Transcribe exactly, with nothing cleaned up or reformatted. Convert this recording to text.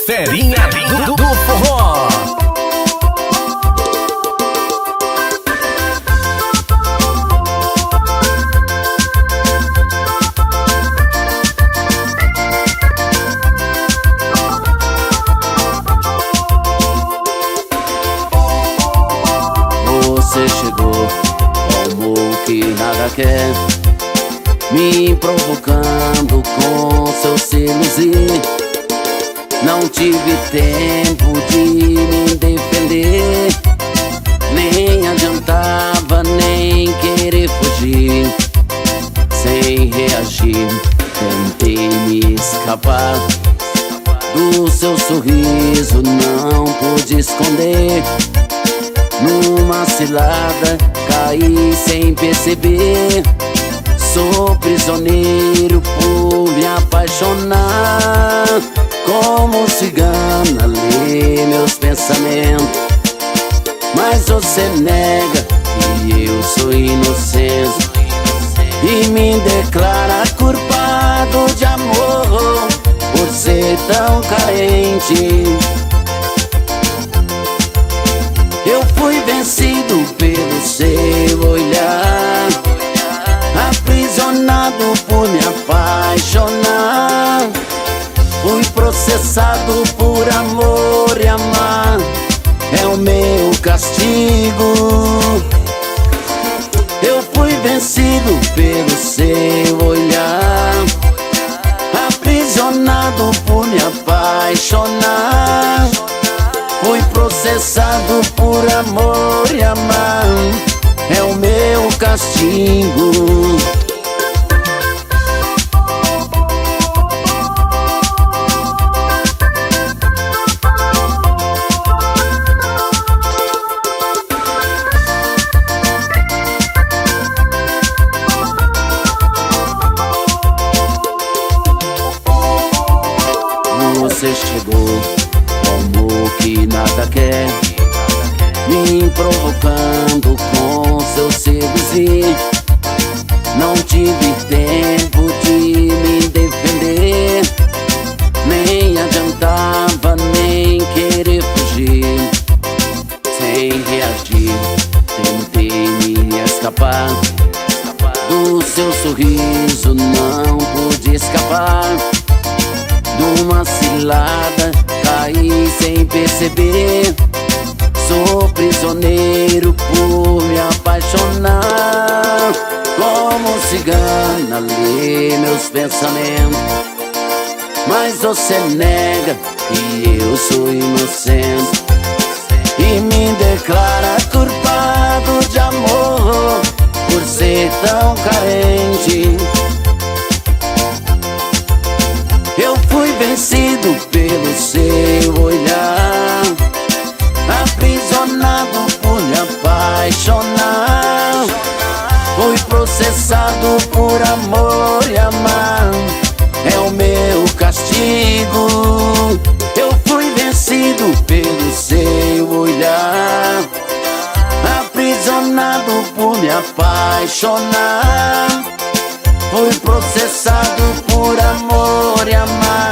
Ferinha do, do Forró. Você chegou como que nada quer, me provocando com seus selos e não tive tempo de me defender. Nem adiantava nem querer fugir. Sem reagir, tentei me escapar do seu sorriso, não pude esconder. Numa cilada caí sem perceber. Sou prisioneiro por me apaixonar. Como cigana lê meus pensamentos, mas você nega que eu sou inocente e me declara culpado de amor por ser tão carente. Eu fui vencido pelo seu olhar, aprisionado por me apaixonar. Fui processado por amor e amar, é o meu castigo. Eu fui vencido pelo seu olhar, aprisionado por me apaixonar. Fui processado por amor e amar, é o meu castigo. Você chegou como que nada quer, me provocando com seus selos e não tive tempo de me defender. Nem adiantava nem querer fugir. Sem reagir, tentei me escapar do seu sorriso, não pude escapar. Numa cilada caí sem perceber. Sou prisioneiro por me apaixonar. Como cigana lê meus pensamentos, mas você nega que eu sou inocente e me declara culpado de amor por ser tão carente. Eu fui vencido pelo seu olhar, aprisionado por me apaixonar. Fui processado por amor e amar, é o meu castigo. Eu fui vencido pelo seu olhar, aprisionado por me apaixonar. Fui processado por amor e amar,